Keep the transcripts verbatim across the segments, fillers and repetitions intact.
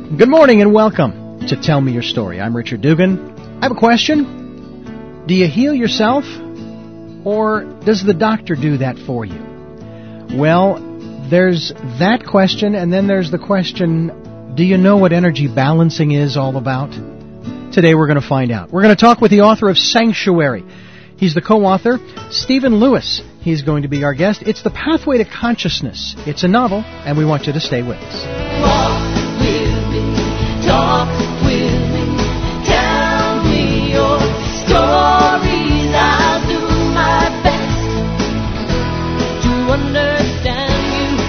Good morning and welcome to Tell Me Your Story. I'm Richard Dugan. I have a question. Do you heal yourself, or does the doctor do that for you? Well, there's that question, and then there's the question, do you know what energy balancing is all about? Today we're going to find out. We're going to talk with the author of Sanctuary. He's the co-author, Stephen Lewis. He's going to be our guest. It's The Pathway to Consciousness. It's a novel, and we want you to stay with us. Walk with me, talk with me, tell me your stories. I'll do my best to understand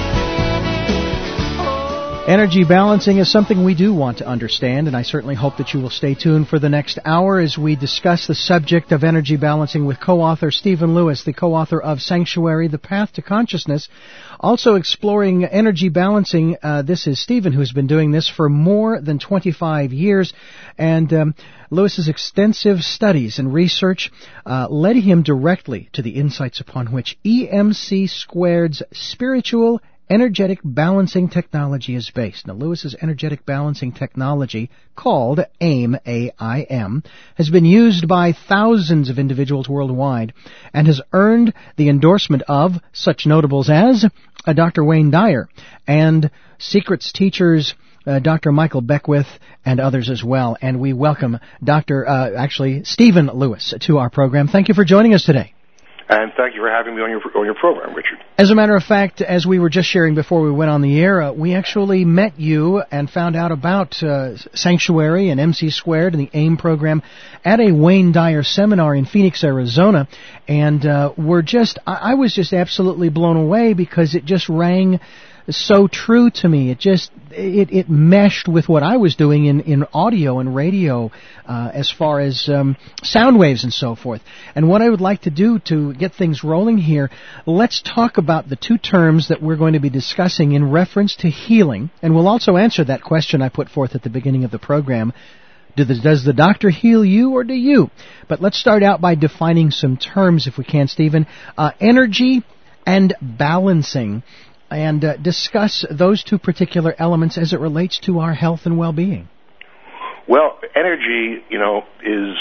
you. Oh. Energy balancing is something we do want to understand, and I certainly hope that you will stay tuned for the next hour as we discuss the subject of energy balancing with co-author Stephen Lewis, the co-author of Sanctuary, The Path to Consciousness. Also exploring energy balancing, uh, this is Stephen, who's been doing this for more than twenty-five years, and um, Lewis's extensive studies and research uh, led him directly to the insights upon which E M C Squared's spiritual energetic balancing technology is based. Now, Lewis's energetic balancing technology, called AIM, A I M, has been used by thousands of individuals worldwide and has earned the endorsement of such notables as uh, Doctor Wayne Dyer and Secrets teachers uh, Doctor Michael Beckwith and others as well. And we welcome Doctor Uh, actually, Stephen Lewis to our program. Thank you for joining us today. And thank you for having me on your on your program, Richard. As a matter of fact, as we were just sharing before we went on the air, uh, we actually met you and found out about uh, Sanctuary and M C Squared and the AIM program at a Wayne Dyer seminar in Phoenix, Arizona. And uh, we're just, I, I was just absolutely blown away because it just rang so true to me. It just, it, it meshed with what I was doing in, in audio and radio uh, as far as um, sound waves and so forth. And what I would like to do to get things rolling here, let's talk about the two terms that we're going to be discussing in reference to healing. And we'll also answer that question I put forth at the beginning of the program. Do the, does the doctor heal you or do you? But let's start out by defining some terms, if we can, Stephen. Uh, energy and balancing. And uh, discuss those two particular elements as it relates to our health and well-being. Well, energy, you know, is,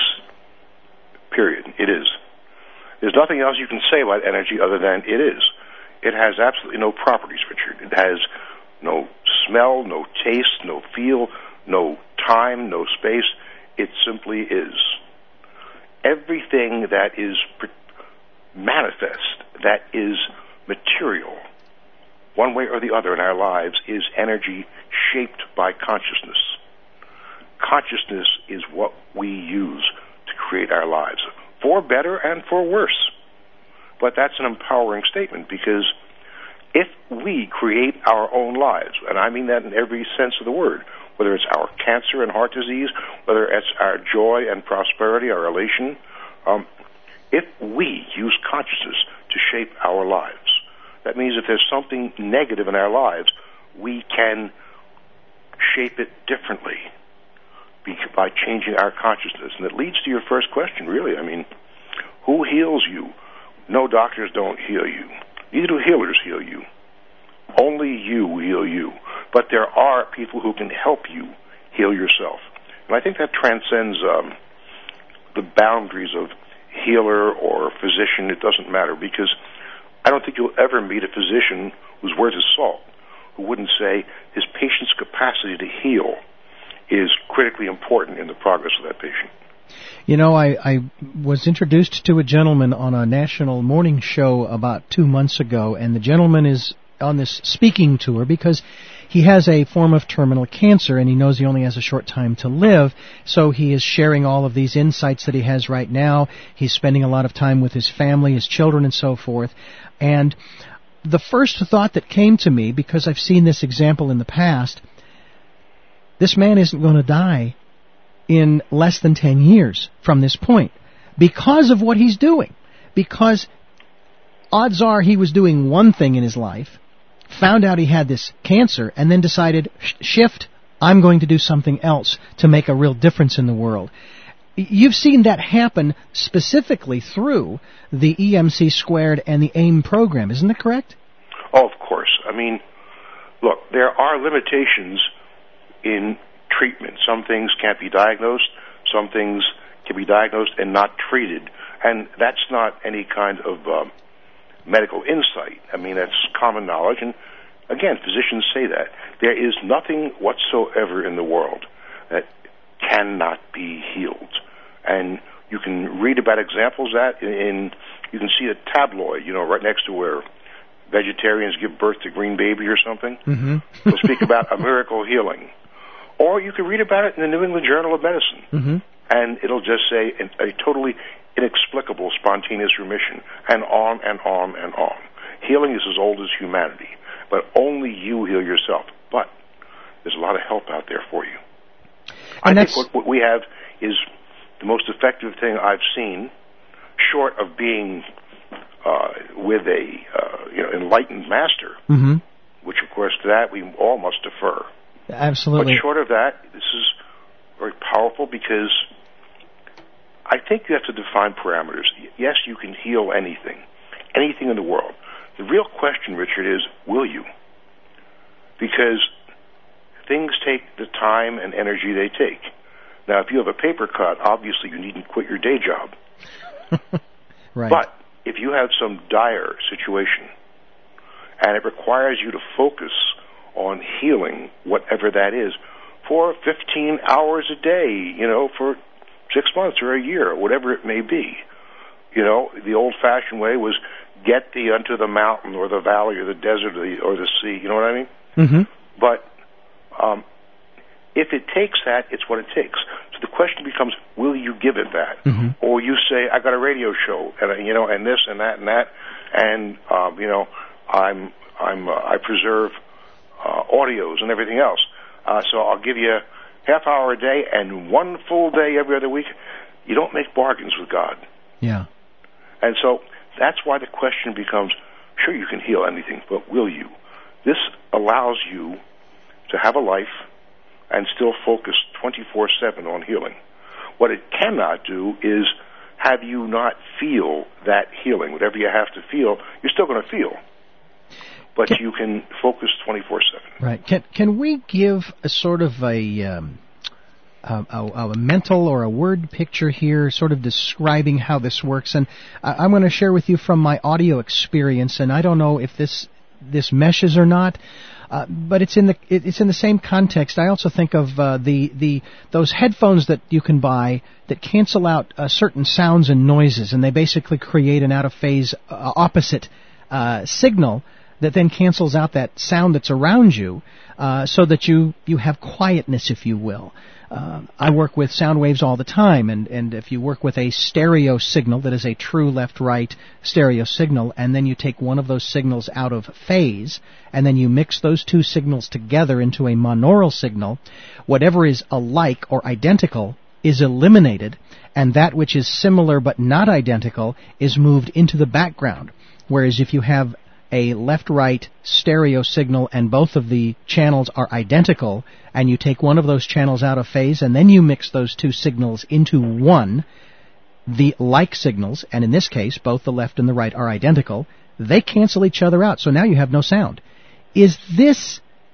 period. It is. There's nothing else you can say about energy other than it is. It has absolutely no properties, Richard. It has no smell, no taste, no feel, no time, no space. It simply is. Everything that is manifest, that is material, one way or the other in our lives, is energy shaped by consciousness. Consciousness is what we use to create our lives, for better and for worse. But that's an empowering statement, because if we create our own lives, and I mean that in every sense of the word, whether it's our cancer and heart disease, whether it's our joy and prosperity, our elation, um, if we use consciousness to shape our lives, that means if there's something negative in our lives, we can shape it differently by changing our consciousness. And it leads to your first question, really. I mean, who heals you? No, doctors don't heal you. Neither do healers heal you. Only you heal you. But there are people who can help you heal yourself. And I think that transcends um, the boundaries of healer or physician. It doesn't matter, because I don't think you'll ever meet a physician who's worth his salt who wouldn't say his patient's capacity to heal is critically important in the progress of that patient. You know, I, I was introduced to a gentleman on a national morning show about two months ago, and the gentleman is on this speaking tour because he has a form of terminal cancer, and he knows he only has a short time to live, so he is sharing all of these insights that he has right now. He's spending a lot of time with his family, his children, and so forth. And the first thought that came to me, because I've seen this example in the past, this man isn't going to die in less than ten years from this point because of what he's doing. Because odds are he was doing one thing in his life, found out he had this cancer, and then decided, shift, I'm going to do something else to make a real difference in the world. You've seen that happen specifically through the E M C Squared and the AIM program, isn't that correct? Oh, of course. I mean, look, there are limitations in treatment. Some things can't be diagnosed. Some things can be diagnosed and not treated. And that's not any kind of um, medical insight. I mean, that's common knowledge. And again, physicians say that. There is nothing whatsoever in the world that cannot be healed. And you can read about examples of that in, in you can see a tabloid, you know, right next to where vegetarians give birth to green baby or something. Mm-hmm. They'll speak about a miracle healing. Or you can read about it in the New England Journal of Medicine. Mm-hmm. And it'll just say a totally inexplicable spontaneous remission, and on and on and on. Healing is as old as humanity, but only you heal yourself. But there's a lot of help out there for you. And I that's... think what, what we have is the most effective thing I've seen, short of being uh, with a uh, you know enlightened master, mm-hmm. which of course to that we all must defer. Absolutely. But short of that, this is very powerful because I think you have to define parameters. Yes, you can heal anything, anything in the world. The real question, Richard, is will you? Because things take the time and energy they take. Now, if you have a paper cut, obviously you needn't quit your day job. Right. But if you have some dire situation and it requires you to focus on healing whatever that is for fifteen hours a day, you know, for six months or a year, or whatever it may be. You know, the old-fashioned way was get thee unto the mountain or the valley or the desert or the, or the sea. You know what I mean? Mm-hmm. But um, if it takes that, it's what it takes. So the question becomes, will you give it that? Mm-hmm. Or you say, I got a radio show, and you know, and this and that and that, and um, you know, I'm I'm uh, I preserve uh, audios and everything else. Uh, so I'll give you half hour a day and one full day every other week. You don't make bargains with God. Yeah. And so that's why the question becomes, sure, you can heal anything, but will you? This allows you to have a life and still focus twenty-four seven on healing. What it cannot do is have you not feel that healing. Whatever you have to feel, you're still going to feel. But can, you can focus twenty-four seven. Right. Can can we give a sort of a, um, a, a, a mental or a word picture here, sort of describing how this works? And I, I'm going to share with you from my audio experience, and I don't know if this this meshes or not, uh, but it's in the it, it's in the same context. I also think of uh, the the those headphones that you can buy that cancel out uh, certain sounds and noises, and they basically create an out of phase uh, opposite uh, signal that then cancels out that sound that's around you, uh, so that you, you have quietness, if you will. Uh, I work with sound waves all the time, and, and if you work with a stereo signal that is a true left-right stereo signal, and then you take one of those signals out of phase, and then you mix those two signals together into a monaural signal, whatever is alike or identical is eliminated, and that which is similar but not identical is moved into the background. Whereas if you have a left-right stereo signal and both of the channels are identical, and you take one of those channels out of phase and then you mix those two signals into one, the like signals, and in this case both the left and the right are identical, they cancel each other out, so now you have no sound. Is this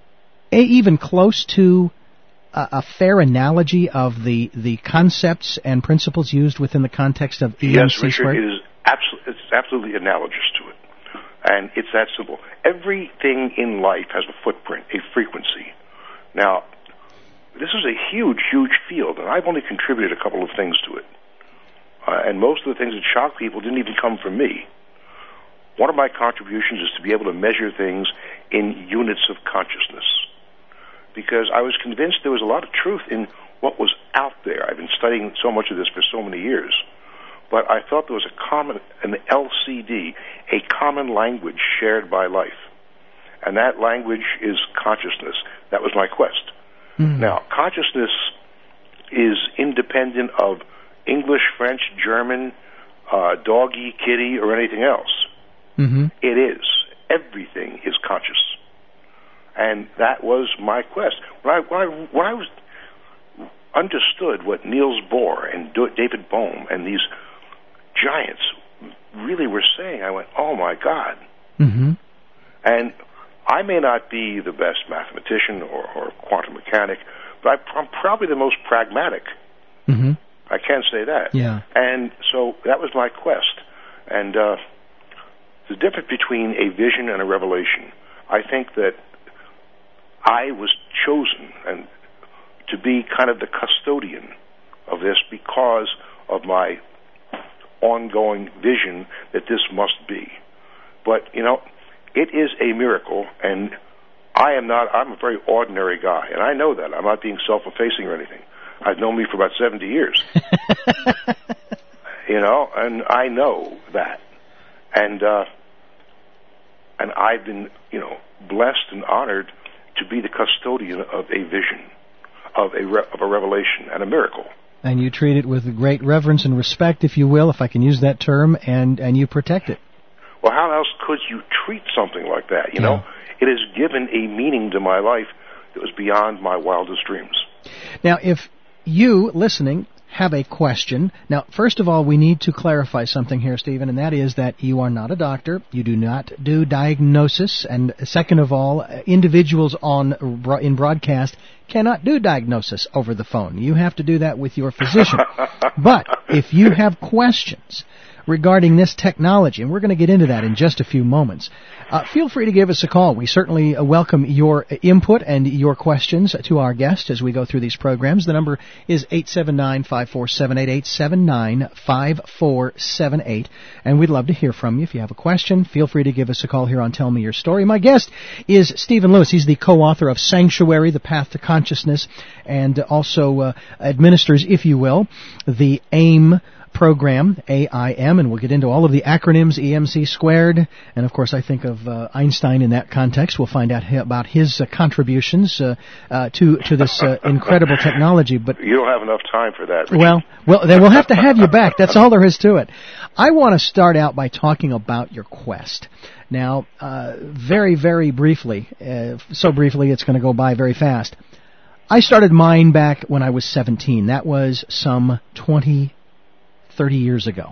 a, even close to a, a fair analogy of the, the concepts and principles used within the context of E M C yes, Richard, squared? It is absolutely, it's absolutely analogous to it. And it's that simple. Everything in life has a footprint, a frequency. Now, this is a huge, huge field, and I've only contributed a couple of things to it. Uh, and most of the things that shock people didn't even come from me. One of my contributions is to be able to measure things in units of consciousness. Because I was convinced there was a lot of truth in what was out there. I've been studying so much of this for so many years. But I thought there was a common, an L C D, a common language shared by life. And that language is consciousness. That was my quest. Mm-hmm. Now, consciousness is independent of English, French, German, uh, doggy, kitty, or anything else. Mm-hmm. It is. Everything is conscious. And that was my quest. When I, when I, when I was understood what Niels Bohr and David Bohm and these giants really were saying, I went, oh my God. Mm-hmm. And I may not be the best mathematician or, or quantum mechanic, but I, I'm probably the most pragmatic. Mm-hmm. I can't say that. Yeah. And so that was my quest. And uh, the difference between a vision and a revelation, I think that I was chosen and to be kind of the custodian of this because of my ongoing vision that this must be. But, you know, it is a miracle, and I am not, I'm a very ordinary guy, and I know that. I'm not being self-effacing or anything. I've known me for about seventy years. You know, and I know that. And, uh, and I've been, you know, blessed and honored to be the custodian of a vision, of a, re- of a revelation and a miracle. And you treat it with great reverence and respect, if you will, if I can use that term, and, and you protect it. Well, how else could you treat something like that? You yeah. know, it has given a meaning to my life that was beyond my wildest dreams. Now, if you, listening, have a question. Now, first of all, we need to clarify something here, Stephen, and that is that you are not a doctor. You do not do diagnosis. And second of all, individuals on in broadcast cannot do diagnosis over the phone. You have to do that with your physician. But if you have questions regarding this technology, and we're going to get into that in just a few moments, uh, feel free to give us a call. We certainly uh, welcome your input and your questions to our guest as we go through these programs. The number is eight seven nine, five four seven eight, eight seven nine, five four seven eight, and we'd love to hear from you. If you have a question, feel free to give us a call here on Tell Me Your Story. My guest is Stephen Lewis. He's the co-author of Sanctuary, The Path to Consciousness, and also uh, administers, if you will, the AIM program, A I M, and we'll get into all of the acronyms, E M C squared, and of course I think of uh, Einstein in that context. We'll find out h- about his uh, contributions uh, uh, to to this uh, incredible technology. But you don't have enough time for that, Richard. Well, well, then we'll have to have you back. That's all there is to it. I want to start out by talking about your quest. Now, uh, very, very briefly, uh, so briefly it's going to go by very fast. I started mine back when I was seventeen. That was some twenty thirty years ago.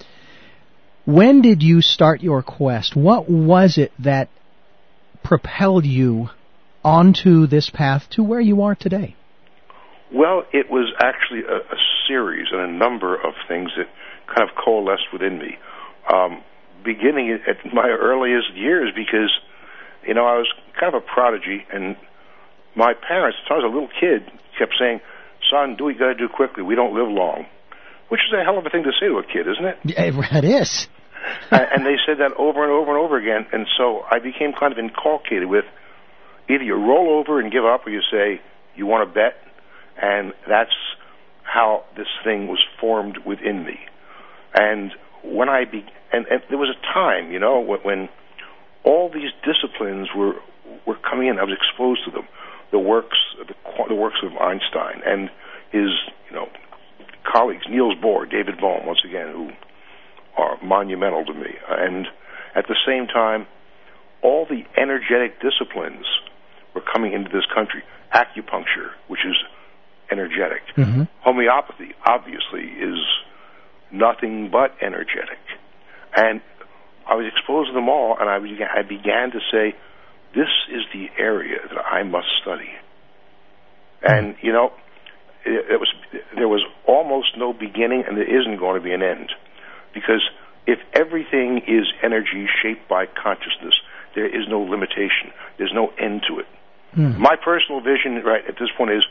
When did you start your quest? What was it that propelled you onto this path to where you are today? Well, it was actually a, a series and a number of things that kind of coalesced within me. Um, beginning at my earliest years, because, you know, I was kind of a prodigy, and my parents, since I was a little kid, kept saying, son, do what you got to do quickly. We don't live long. Which is a hell of a thing to say to a kid, isn't it? Yeah, it is. And they said that over and over and over again, and so I became kind of inculcated with either you roll over and give up, or you say you want to bet, and that's how this thing was formed within me. And when I be, and, and there was a time, you know, when, when all these disciplines were were coming in. I was exposed to them, the works, the, the works of Einstein and his, you know, colleagues, Niels Bohr, David Bohm, once again, who are monumental to me. And at the same time, all the energetic disciplines were coming into this country. Acupuncture, which is energetic. Mm-hmm. Homeopathy, obviously, is nothing but energetic. And I was exposed to them all, and I began, I began to say, this is the area that I must study. And, you know, it, it was there was almost no beginning, and there isn't going to be an end. Because if everything is energy shaped by consciousness, there is no limitation. There's no end to it. Mm. My personal vision right at this point is,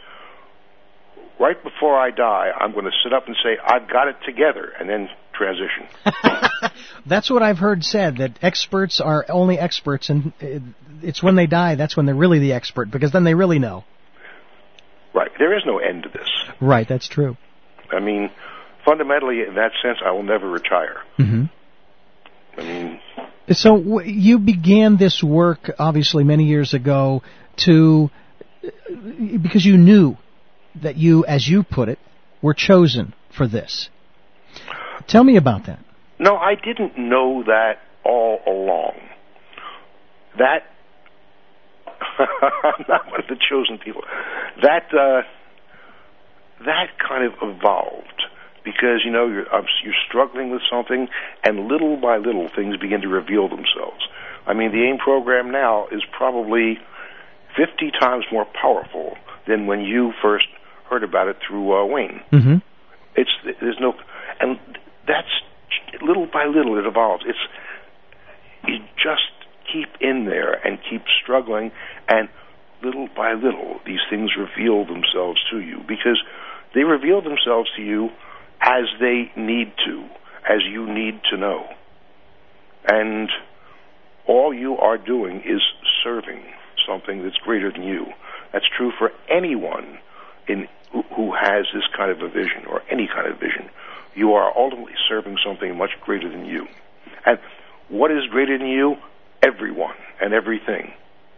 right before I die, I'm going to sit up and say, I've got it together, and then transition. That's what I've heard said, that experts are only experts, and it's when they die that's when they're really the expert, because then they really know. Right. There is no end to this. Right, that's true. I mean, fundamentally, in that sense, I will never retire. Mm-hmm. I mean... So w- you began this work, obviously, many years ago, to because you knew that you, as you put it, were chosen for this. Tell me about that. No, I didn't know that all along. That, I'm not one of the chosen people. That, uh, that kind of evolved because, you know, you're, you're struggling with something, and little by little things begin to reveal themselves. I mean, the AIM program now is probably fifty times more powerful than when you first heard about it through uh, Wayne. Mm-hmm. It's there's no, and that's little by little it evolves. It's you just keep in there and keep struggling, and little by little these things reveal themselves to you, because they reveal themselves to you as they need to, as you need to know. And all you are doing is serving something that's greater than you. That's true for anyone in who has this kind of a vision, or any kind of vision. You are ultimately serving something much greater than you. And what is greater than you? Everyone and everything.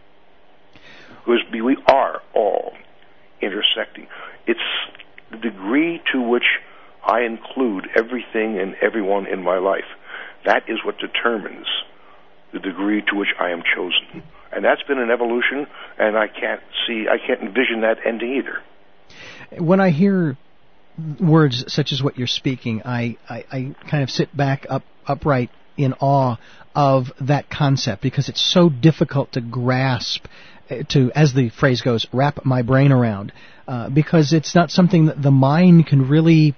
Because we are all intersecting. It's the degree to which I include everything and everyone in my life. That is what determines the degree to which I am chosen. And that's been an evolution, and I can't see, I can't envision that ending either. When I hear words such as what you're speaking, I, I, I kind of sit back up upright in awe of that concept, because it's so difficult to grasp, to, as the phrase goes, wrap my brain around, uh, because it's not something that the mind can really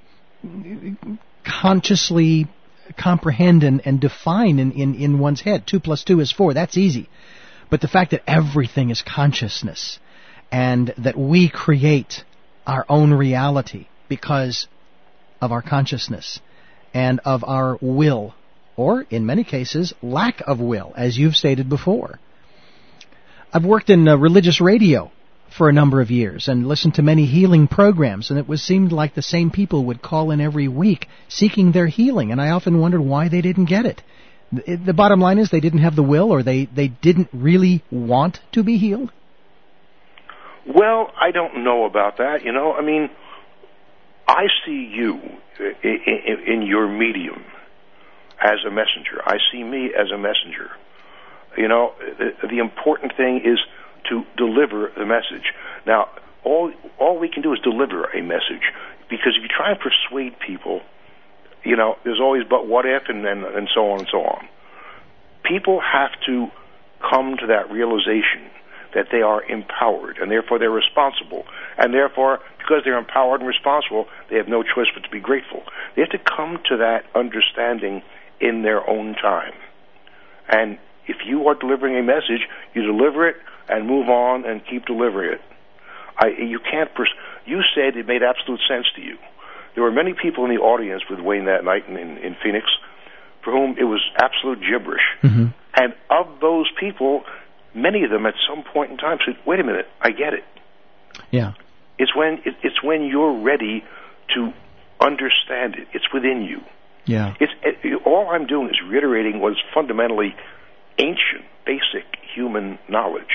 consciously comprehend and, and define in, in, in one's head. Two plus two is four. That's easy. But the fact that everything is consciousness, and that we create our own reality because of our consciousness and of our will, or in many cases, lack of will, as you've stated before. I've worked in uh, religious radio for a number of years and listened to many healing programs, and it was seemed like the same people would call in every week seeking their healing, and I often wondered why they didn't get it. The, the bottom line is they didn't have the will, or they, they didn't really want to be healed? Well, I don't know about that. You know, I mean, I see you in, in, in your medium as a messenger. I see me as a messenger. You know, the, the important thing is to deliver the message. Now, all all we can do is deliver a message, because if you try and persuade people, you know, there's always but what if, and, and, and so on and so on. People have to come to that realization that they are empowered, and therefore they're responsible. And therefore, because they're empowered and responsible, they have no choice but to be grateful. They have to come to that understanding in their own time. And if you are delivering a message, you deliver it and move on and keep delivering it. I, you can't. Pers- you said it made absolute sense to you. There were many people in the audience with Wayne that night in, in, in Phoenix for whom it was absolute gibberish. Mm-hmm. And of those people, many of them at some point in time said, wait a minute, I get it. Yeah. It's when it, it's when you're ready to understand it. It's within you. Yeah. It's it, all I'm doing is reiterating what is fundamentally ancient, basic human knowledge.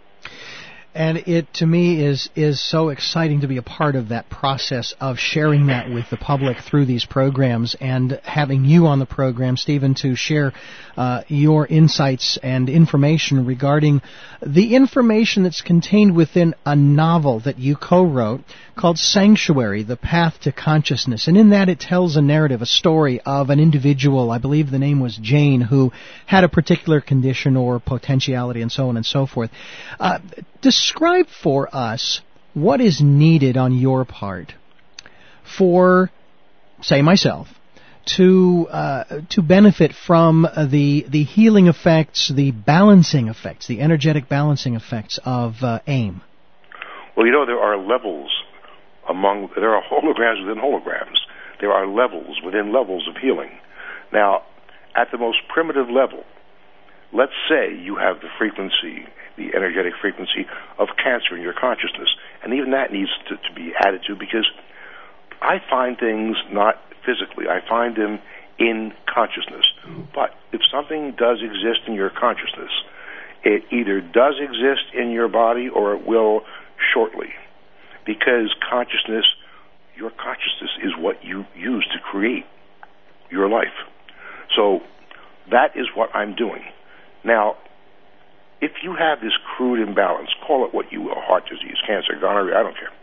And it, to me, is is so exciting to be a part of that process of sharing that with the public through these programs, and having you on the program, Stephen, to share uh, your insights and information regarding the information that's contained within a novel that you co-wrote called Sanctuary, The Path to Consciousness. And in that it tells a narrative, a story of an individual, I believe the name was Jane, who had a particular condition or potentiality and so on and so forth. Uh, describe for us what is needed on your part for, say, myself, to uh, to benefit from the the healing effects, the balancing effects, the energetic balancing effects of uh, AIM. Well, you know, there are levels among, there are holograms within holograms. There are levels within levels of healing. Now, at the most primitive level, let's say you have the frequency, the energetic frequency of cancer in your consciousness, and even that needs to, to be added to, because I find things not physically, I find them in consciousness. But if something does exist in your consciousness, it either does exist in your body or it will shortly, because consciousness, your consciousness is what you use to create your life. So that is what I'm doing. Now, if you have this crude imbalance, call it what you will, heart disease, cancer, gonorrhea, I don't care.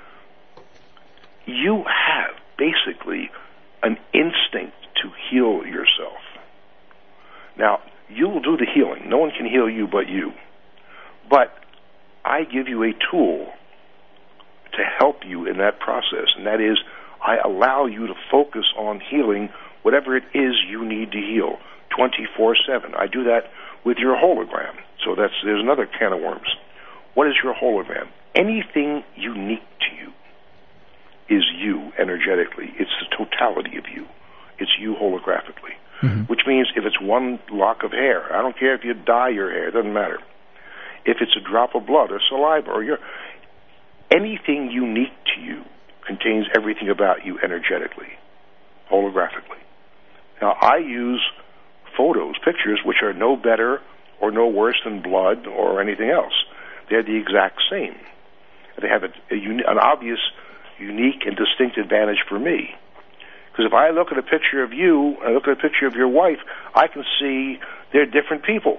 You have basically an instinct to heal yourself. Now, you will do the healing. No one can heal you but you. But I give you a tool to help you in that process, and that is I allow you to focus on healing whatever it is you need to heal twenty-four seven. I do that with your hologram. So that's there's another can of worms. What is your hologram? Anything unique to you is you energetically. It's the totality of you. It's you holographically. Mm-hmm. Which means if it's one lock of hair, I don't care if you dye your hair, it doesn't matter. If it's a drop of blood or saliva or your anything unique to you contains everything about you energetically, holographically. Now, I use photos, pictures, which are no better or no worse than blood or anything else. They're the exact same. They have a, a uni- an obvious, unique, and distinct advantage for me. Because if I look at a picture of you, and I look at a picture of your wife, I can see they're different people.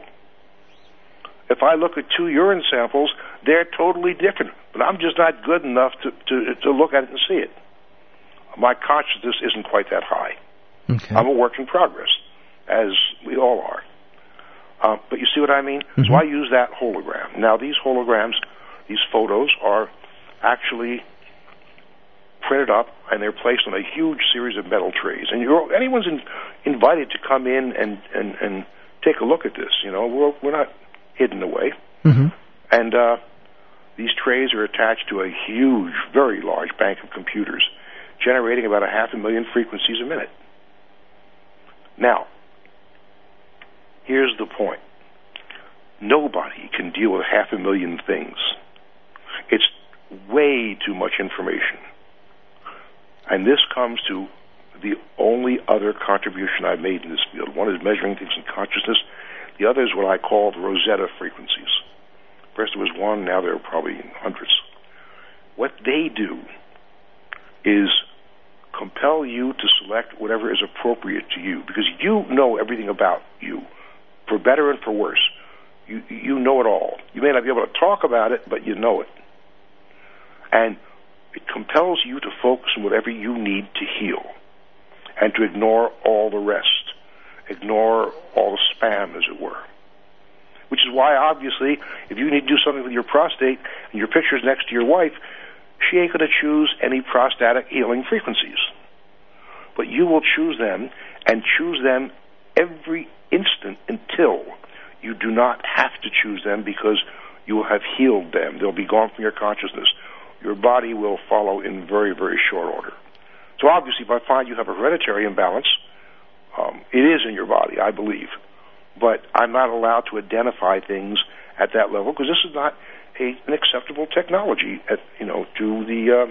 If I look at two urine samples, they're totally different. But I'm just not good enough to, to, to look at it and see it. My consciousness isn't quite that high. Okay. I'm a work in progress, as we all are. Uh, but you see what I mean? Mm-hmm. So I use that hologram. Now, these holograms, these photos, are actually printed up, and they're placed on a huge series of metal trays. And you're, anyone's in, invited to come in and, and, and take a look at this. You know, we're, we're not hidden away. Mm-hmm. And uh, these trays are attached to a huge, very large bank of computers, generating about a half a million frequencies a minute. Now, here's the point. Nobody can deal with half a million things. It's way too much information. And this comes to the only other contribution I've made in this field. One is measuring things in consciousness. The other is what I call the Rosetta frequencies. First there was one, now there are probably hundreds. What they do is compel you to select whatever is appropriate to you, because you know everything about you, for better and for worse. You, you know it all. You may not be able to talk about it, but you know it. And it compels you to focus on whatever you need to heal and to ignore all the rest. Ignore all the spam, as it were. Which is why, obviously, if you need to do something with your prostate and your picture's next to your wife, she ain't going to choose any prostatic healing frequencies. But you will choose them, and choose them every instant until you do not have to choose them, because you will have healed them. They'll be gone from your consciousness. Your body will follow in very, very short order. So obviously, if I find you have a hereditary imbalance, um, it is in your body, I believe. But I'm not allowed to identify things at that level, because this is not a, an acceptable technology, at, you know, to the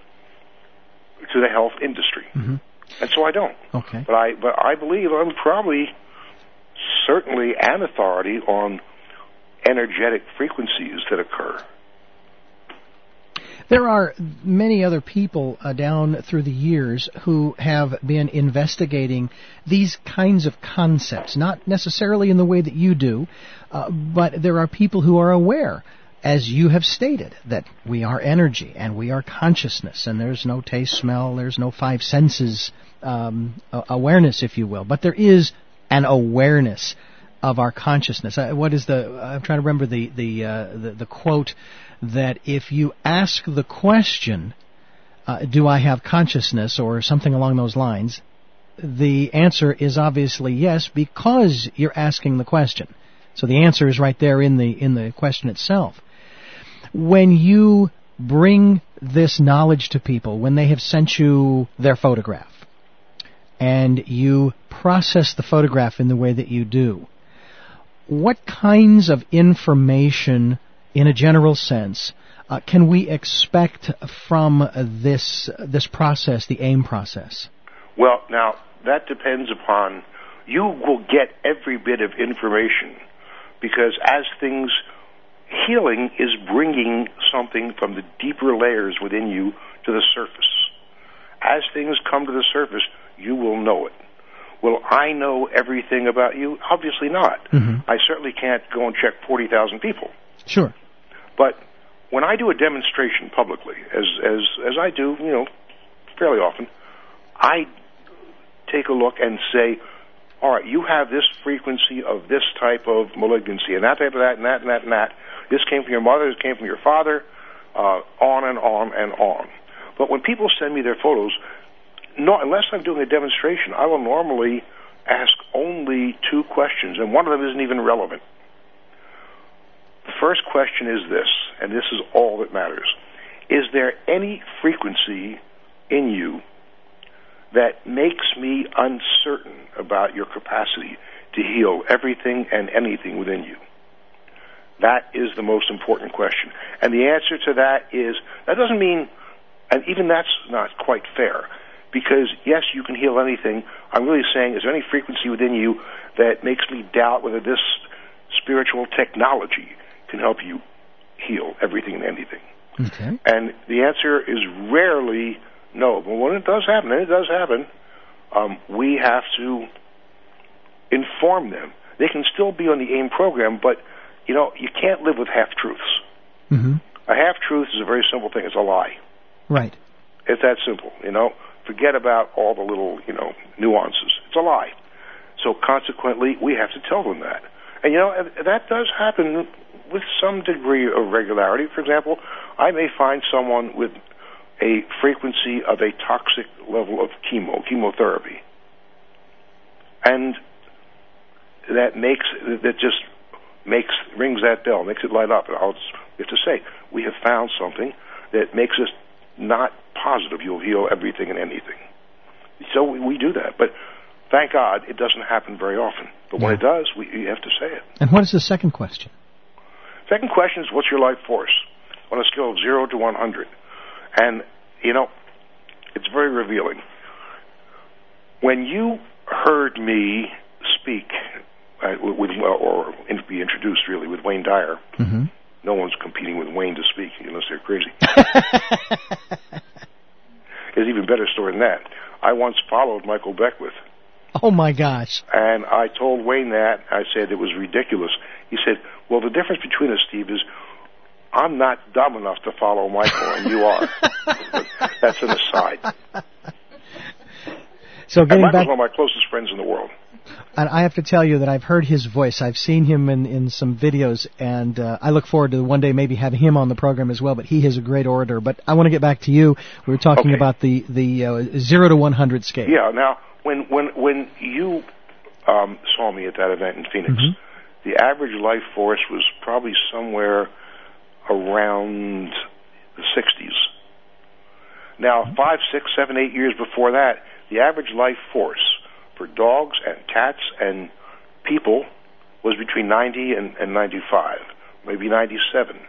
uh, to the health industry. Mm-hmm. And so I don't. Okay. But I but I believe I'm probably certainly an authority on energetic frequencies that occur. There are many other people uh, down through the years who have been investigating these kinds of concepts, not necessarily in the way that you do, uh, but there are people who are aware, as you have stated, that we are energy and we are consciousness, and there's no taste, smell, there's no five senses um, awareness, if you will, but there is an awareness of our consciousness. Uh, what is the? I'm trying to remember the the uh, the, the quote. That if you ask the question, uh, do I have consciousness, or something along those lines, the answer is obviously yes, because you're asking the question. So the answer is right there in the in the question itself. When you bring this knowledge to people, when they have sent you their photograph, and you process the photograph in the way that you do, what kinds of information, in a general sense, uh, can we expect from uh, this this process, the AIM process? Well, now, that depends upon, you will get every bit of information, because as things, healing is bringing something from the deeper layers within you to the surface. As things come to the surface, you will know it. Will I know everything about you? Obviously not. Mm-hmm. I certainly can't go and check forty thousand people. Sure. But when I do a demonstration publicly, as as as I do, you know, fairly often, I take a look and say, all right, you have this frequency of this type of malignancy, and that type of that, and that, and that, and that. This came from your mother, this came from your father. uh, on and on and on. But when people send me their photos, no, unless I'm doing a demonstration, I will normally ask only two questions, and one of them isn't even relevant. The first question is this, and this is all that matters. Is there any frequency in you that makes me uncertain about your capacity to heal everything and anything within you? That is the most important question. And the answer to that is, that doesn't mean, and even that's not quite fair, because yes, you can heal anything. I'm really saying, is there any frequency within you that makes me doubt whether this spiritual technology can help you heal everything and anything? Okay. And the answer is rarely no. But when it does happen, and it does happen, um, we have to inform them. They can still be on the AIM program, but, you know, you can't live with half-truths. Mm-hmm. A half-truth is a very simple thing. It's a lie. Right. It's that simple, you know. Forget about all the little, you know, nuances. It's a lie. So consequently, we have to tell them that. And, you know, that does happen with some degree of regularity. For example, I may find someone with a frequency of a toxic level of chemo, chemotherapy. And that makes, that just makes, rings that bell, makes it light up. And I'll just have to say, we have found something that makes us not positive you'll heal everything and anything. So we, we do that. But thank God it doesn't happen very often. But when yeah. it does, we you have to say it. And what is the second question? Second question is, what's your life force on a scale of zero to one hundred? And, you know, it's very revealing. When you heard me speak, uh, with, or be introduced, really, with Wayne Dyer, mm-hmm. no one's competing with Wayne to speak, unless they're crazy. There's an even better story than that. I once followed Michael Beckwith. Oh, my gosh. And I told Wayne that. I said it was ridiculous. He said, well, the difference between us, Steve, is I'm not dumb enough to follow Michael, and you are. That's an aside. So getting and Michael's back, one of my closest friends in the world. And I have to tell you that I've heard his voice. I've seen him in, in some videos, and uh, I look forward to one day maybe having him on the program as well, but he is a great orator. But I want to get back to you. We were talking okay. about the, the uh, zero to one hundred scale. Yeah, now, when, when, when you um, saw me at that event in Phoenix, mm-hmm. the average life force was probably somewhere around the sixties. Now, mm-hmm. five, six, seven, eight years before that, the average life force for dogs and cats and people was between ninety and, and ninety-five, maybe ninety-seven.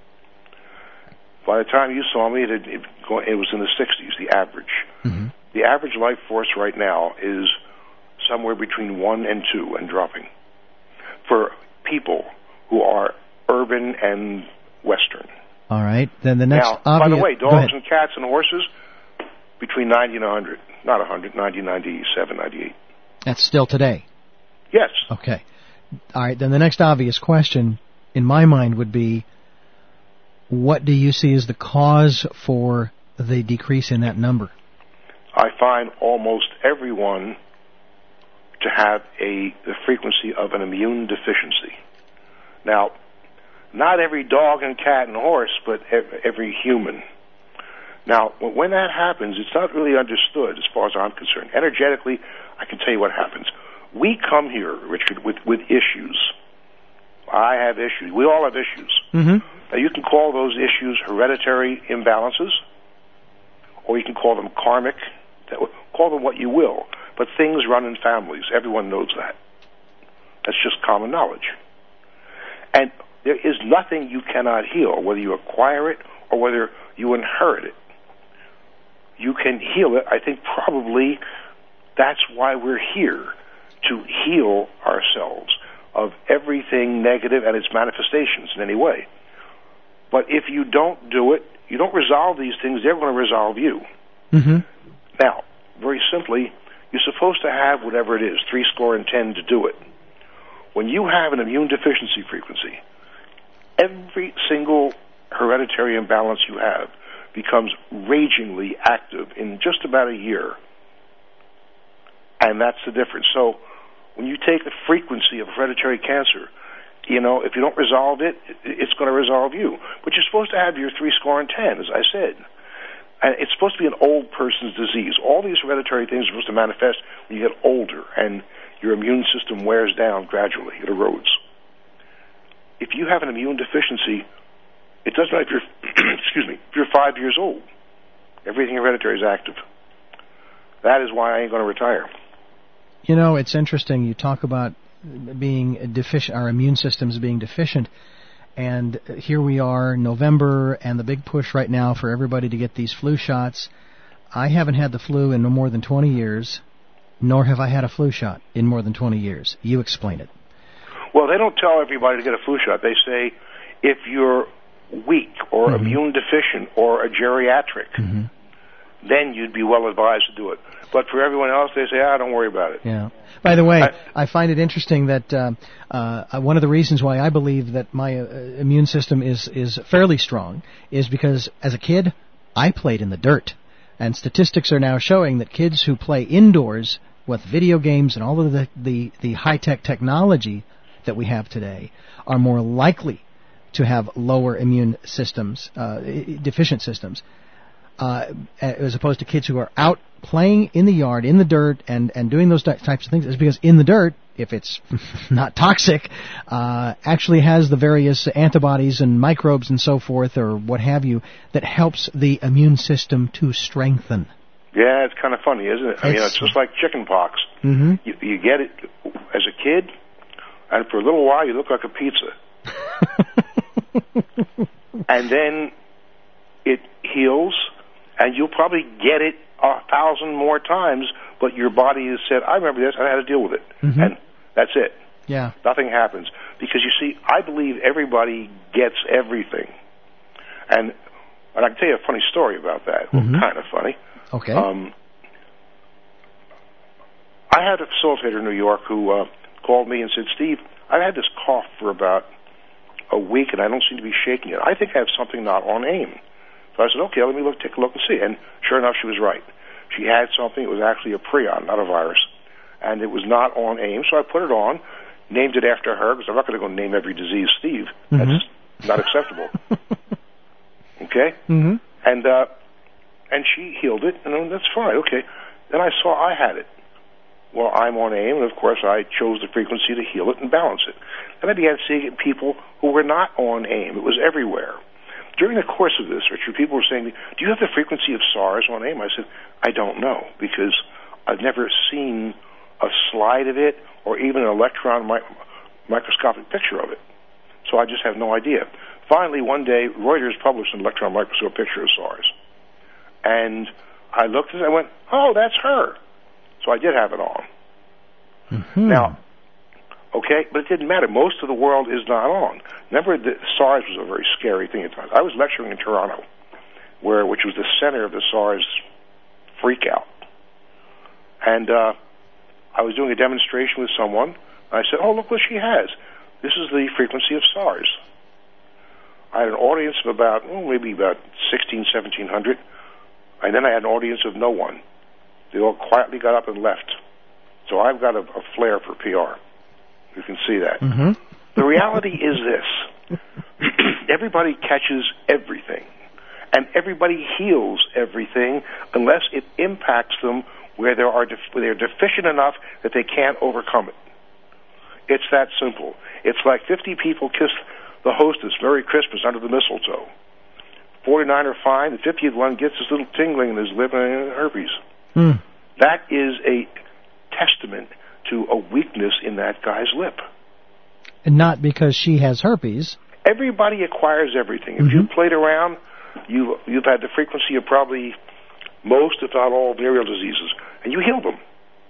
By the time you saw me, it, it, it was in the sixties, the average. Mm-hmm. The average life force right now is somewhere between one and two and dropping for people who are urban and Western. All right. Then the next. Now, obvious, by the way, dogs and cats and horses between ninety and one hundred. Not one hundred, ninety, ninety-seven, ninety-eight. That's still today? Yes. Okay. All right, then the next obvious question in my mind would be, what do you see as the cause for the decrease in that number? I find almost everyone to have a the frequency of an immune deficiency. Now, not every dog and cat and horse, but every human. Now, when that happens, it's not really understood as far as I'm concerned. Energetically, I can tell you what happens. We come here, Richard, with, with issues. I have issues. We all have issues. Mm-hmm. Now, you can call those issues hereditary imbalances, or you can call them karmic. Call them what you will. But things run in families. Everyone knows that. That's just common knowledge. And there is nothing you cannot heal, whether you acquire it or whether you inherit it. You can heal it. I think probably that's why we're here, to heal ourselves of everything negative and its manifestations in any way. But if you don't do it, you don't resolve these things, they're going to resolve you. Mm-hmm. Now, very simply, you're supposed to have whatever it is, three score and ten to do it. When you have an immune deficiency frequency, every single hereditary imbalance you have becomes ragingly active in just about a year. And that's the difference. So when you take the frequency of hereditary cancer You know, if you don't resolve it, it's going to resolve you. But you're supposed to have your three score and ten, as I said. And it's supposed to be an old person's disease. All these hereditary things are supposed to manifest when you get older and your immune system wears down gradually. It erodes. If you have an immune deficiency, it doesn't matter if you're, excuse me, if you're five years old. Everything hereditary is active. That is why I ain't going to retire. You know, it's interesting. You talk about being deficient, our immune systems being deficient, and here we are, November, and the big push right now for everybody to get these flu shots. I haven't had the flu in no more than twenty years, nor have I had a flu shot in more than twenty years. You explain it. Well, they don't tell everybody to get a flu shot. They say if you're weak or mm-hmm. immune deficient or a geriatric, mm-hmm. then you'd be well advised to do it. But for everyone else, they say, ah, don't worry about it. Yeah. By the way, I, I find it interesting that uh, uh, one of the reasons why I believe that my uh, immune system is, is fairly strong is because as a kid, I played in the dirt. And statistics are now showing that kids who play indoors with video games and all of the, the, the high-tech technology that we have today are more likely to have lower immune systems, uh, deficient systems. Uh, as opposed to kids who are out playing in the yard, in the dirt, and, and doing those types of things, is because in the dirt, if it's not toxic, uh, actually has the various antibodies and microbes and so forth, or what have you, that helps the immune system to strengthen. Yeah, it's kind of funny, isn't it? I it's, mean, it's just like chicken pox. Mm-hmm. You, you get it as a kid, and for a little while you look like a pizza. And then it heals, and you'll probably get it a thousand more times, but your body has said, I remember this, I had to deal with it. Mm-hmm. And that's it. Yeah. Nothing happens. Because, you see, I believe everybody gets everything. And, and I can tell you a funny story about that. Mm-hmm. Well, kind of funny. Okay. Um, I had a facilitator in New York who uh, called me and said, Steve, I've had this cough for about a week, and I don't seem to be shaking it. I think I have something not on AIM. So I said, okay, let me look, take a look and see. And sure enough, she was right. She had something. It was actually a prion, not a virus. And it was not on AIM. So I put it on, named it after her, because I'm not going to go name every disease Steve. Mm-hmm. That's not acceptable. Okay? Mm-hmm. And uh, and she healed it, and that's fine. Okay. Then I saw I had it. Well, I'm on AIM, and of course I chose the frequency to heal it and balance it. Then I began seeing it in people who were not on AIM. It was everywhere. During the course of this, Richard, people were saying, do you have the frequency of SARS on AIM? I said, I don't know, because I've never seen a slide of it or even an electron mi- microscopic picture of it. So I just have no idea. Finally, one day, Reuters published an electron microscope picture of SARS. And I looked at it and I went, oh, that's her. So I did have it on. Mm-hmm. Now, okay, but it didn't matter. Most of the world is not on. Remember, the SARS was a very scary thing at times. I was lecturing in Toronto, where which was the center of the SARS freakout. And uh, I was doing a demonstration with someone. And I said, oh, look what she has. This is the frequency of SARS. I had an audience of about, oh, maybe about sixteen, seventeen hundred. And then I had an audience of no one. They all quietly got up and left. So I've got a, a flair for P R. You can see that. Mm-hmm. The reality is this. Everybody catches everything. And everybody heals everything unless it impacts them where, there are def- where they're deficient enough that they can't overcome it. It's that simple. It's like fifty people kiss the hostess Merry Christmas under the mistletoe. forty-nine are fine. The fiftieth one gets this little tingling in his lip and herpes. Mm. That is a testament to a weakness in that guy's lip. And not because she has herpes. Everybody acquires everything. If mm-hmm. you've played around, you've, you've had the frequency of probably most, if not all, venereal diseases, and you heal them.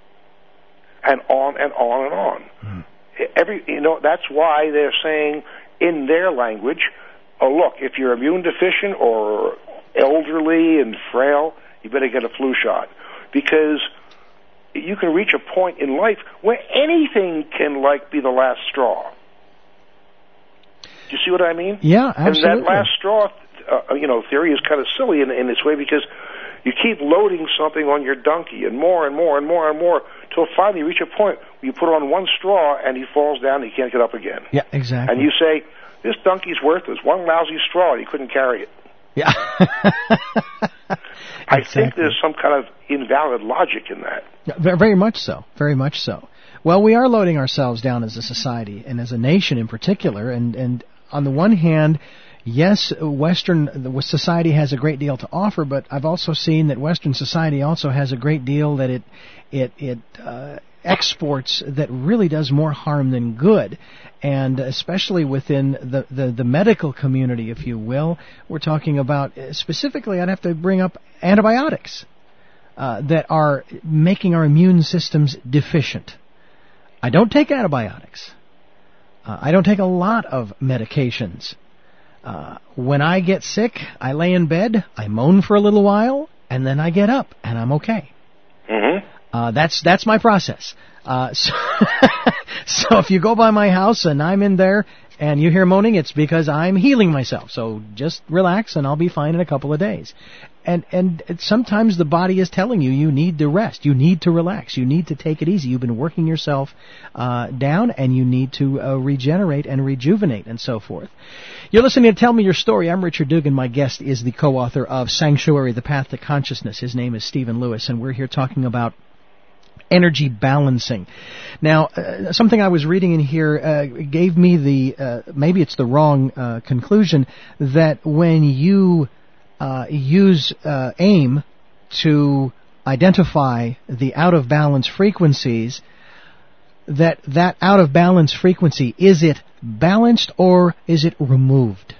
And on and on and on. Mm. Every, you know, that's why they're saying in their language, oh, look, if you're immune deficient or elderly and frail, you better get a flu shot. Because you can reach a point in life where anything can, like, be the last straw. Do you see what I mean? Yeah, absolutely. And that last straw uh, you know, theory is kind of silly in, in this way because you keep loading something on your donkey and more and more and more and more till finally you reach a point where you put on one straw and he falls down and he can't get up again. Yeah, exactly. And you say, this donkey's worthless. One lousy straw and he couldn't carry it. Yeah. I Exactly. think there's some kind of invalid logic in that. Yeah, ve- very much so. Very much so. Well, we are loading ourselves down as a society and as a nation in particular. And, and on the one hand, yes, Western the society has a great deal to offer, but I've also seen that Western society also has a great deal that it it it uh, exports that really does more harm than good. And especially within the, the, the medical community, if you will, we're talking about uh, specifically, I'd have to bring up antibiotics uh, that are making our immune systems deficient. I don't take antibiotics. Uh, I don't take a lot of medications. Uh, when I get sick, I lay in bed, I moan for a little while, and then I get up, and I'm okay. Mm-hmm. Uh, that's that's my process. Uh, so, so if you go by my house and I'm in there and you hear moaning, it's because I'm healing myself. So just relax, and I'll be fine in a couple of days. And and sometimes the body is telling you you need to rest, you need to relax, you need to take it easy. You've been working yourself uh, down, and you need to uh, regenerate and rejuvenate and so forth. You're listening to Tell Me Your Story. I'm Richard Dugan. My guest is the co-author of Sanctuary: The Path to Consciousness. His name is Stephen Lewis, and we're here talking about energy balancing. Now, uh, something I was reading in here uh, gave me the, uh, maybe it's the wrong uh, conclusion, that when you uh, use uh, AIM to identify the out-of-balance frequencies, that that out-of-balance frequency, is it balanced or is it removed?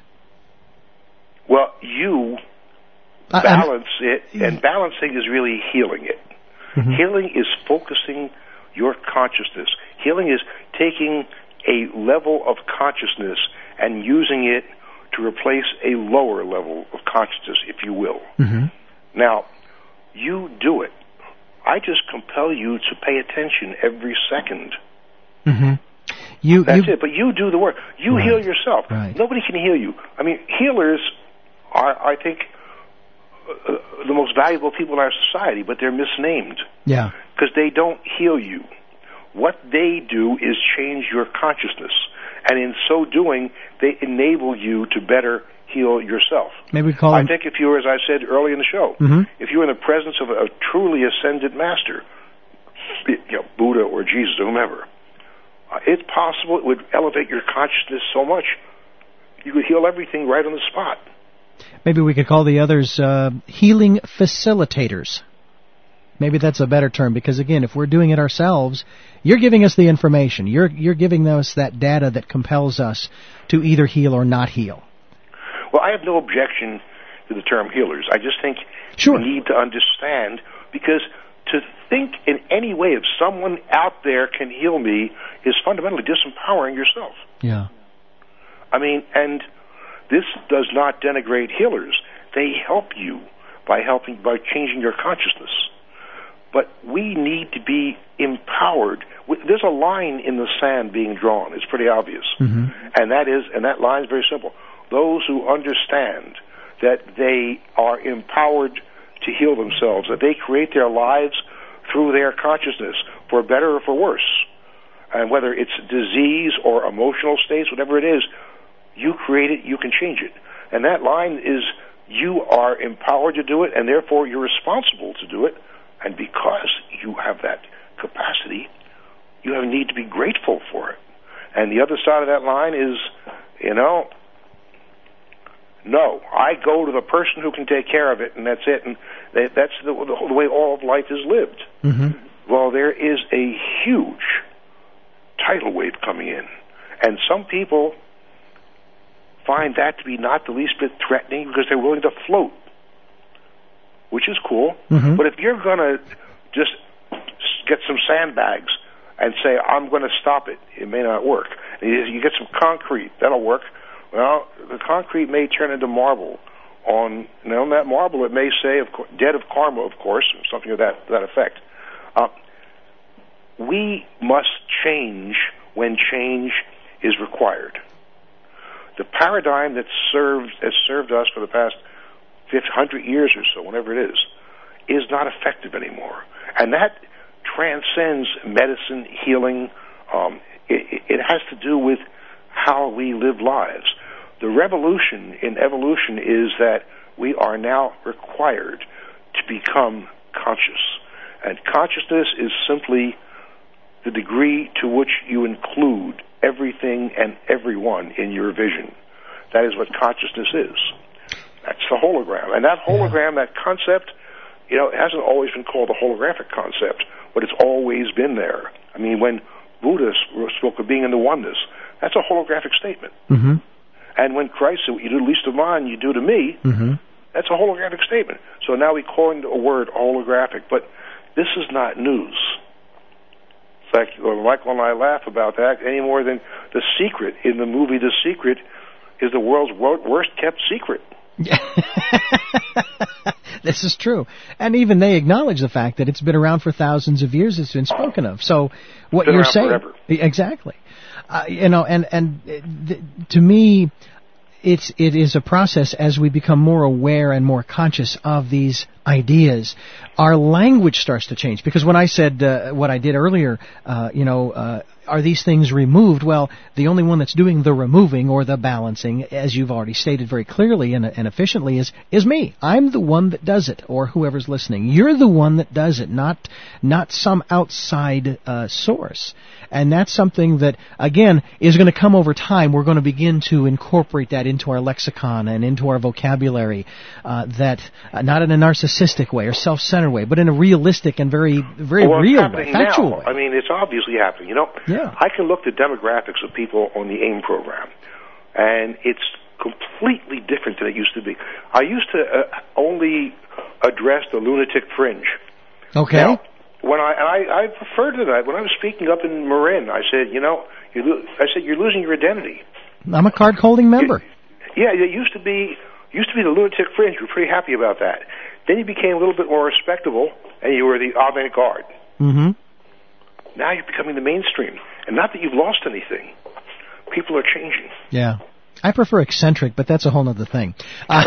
Well, you Uh, balance it, and balancing is really healing it. Mm-hmm. Healing is focusing your consciousness. Healing is taking a level of consciousness and using it to replace a lower level of consciousness, if you will. Mm-hmm. Now, you do it. I just compel you to pay attention every second. Mm-hmm. You, That's you, it. But you do the work. You Right. heal yourself. Right. Nobody can heal you. I mean, healers are, I think, uh, the most valuable people in our society, but they're misnamed yeah. because they don't heal you. What they do is change your consciousness, and in so doing, they enable you to better heal yourself. Maybe we call I them. think if you were, as I said earlier in the show, Mhm. if you were in the presence of a, a truly ascended master, you know, Buddha or Jesus or whomever, uh, it's possible it would elevate your consciousness so much you could heal everything right on the spot. Maybe we could call the others uh, healing facilitators. Maybe that's a better term, because again, if we're doing it ourselves, you're giving us the information. You're you're giving us that data that compels us to either heal or not heal. Well, I have no objection to the term healers. I just think Sure. you need to understand, because to think in any way if someone out there can heal me is fundamentally disempowering yourself. Yeah. I mean, and this does not denigrate healers. They help you by helping, by changing your consciousness. But we need to be empowered. There's a line in the sand being drawn. It's pretty obvious. Mm-hmm. And that is, and that line is very simple. Those who understand that they are empowered to heal themselves, that they create their lives through their consciousness, for better or for worse. And whether it's disease or emotional states, whatever it is, you create it, you can change it. And that line is, you are empowered to do it, and therefore you're responsible to do it. And because you have that capacity, you have need to be grateful for it. And the other side of that line is, you know, no, I go to the person who can take care of it, and that's it. And that's the, the way all of life is lived. Mm-hmm. Well, there is a huge tidal wave coming in. And some people find that to be not the least bit threatening because they're willing to float, which is cool. Mm-hmm. But if you're going to just get some sandbags and say, I'm going to stop it, it may not work. And you get some concrete, that'll work. Well, the concrete may turn into marble. On, you know, on that marble, it may say, of course, dead of karma, of course, something of that, that effect. Uh, we must change when change is required. The paradigm that served has served us for the past fifty, one hundred years or so, whatever it is, is not effective anymore. And that transcends medicine, healing. Um, it, it has to do with how we live lives. The revolution in evolution is that we are now required to become conscious. And consciousness is simply the degree to which you include everything and everyone in your vision. That is what consciousness is. That's the hologram. And that hologram, yeah. that concept, you know, it hasn't always been called a holographic concept, but it's always been there. I mean, when Buddha spoke of being in the oneness, that's a holographic statement. Mm-hmm. And when Christ said, what you do to the least of mine, you do to me, mm-hmm. that's a holographic statement. So now we coined a word holographic, but this is not news. In fact, Michael and I laugh about that any more than The Secret. In the movie The Secret is the world's worst kept secret. This is true. And even they acknowledge the fact that it's been around for thousands of years. It's been spoken of. So what been you're around saying... forever. Exactly. Uh, you know, and, and th- to me... It's, it is a process as we become more aware and more conscious of these ideas. Our language starts to change. Because when I said uh, what I did earlier, uh, you know, uh, are these things removed? Well, the only one that's doing the removing or the balancing, as you've already stated very clearly and, and efficiently, is is me. I'm the one that does it, or whoever's listening. You're the one that does it, not not some outside uh, source. And that's something that, again, is going to come over time. We're going to begin to incorporate that into our lexicon and into our vocabulary, uh, that uh, not in a narcissistic way or self-centered way, but in a realistic and very, very well, real it's way, happening factual now. way. I mean, it's obviously happening. You know, Yeah. I can look at demographics of people on the AIM program, and it's completely different than it used to be. I used to uh, only address the lunatic fringe. Okay. Now, when I, and I, I preferred to that. When I was speaking up in Marin, I said, you know, you lo- I said, you're losing your identity. I'm a card-holding member. You, yeah, it used to be used to be the lunatic fringe. We were pretty happy about that. Then you became a little bit more respectable, and you were the avant-garde. Mm-hmm. Now you're becoming the mainstream. And not that you've lost anything. People are changing. Yeah. I prefer eccentric, but that's a whole other thing. Uh,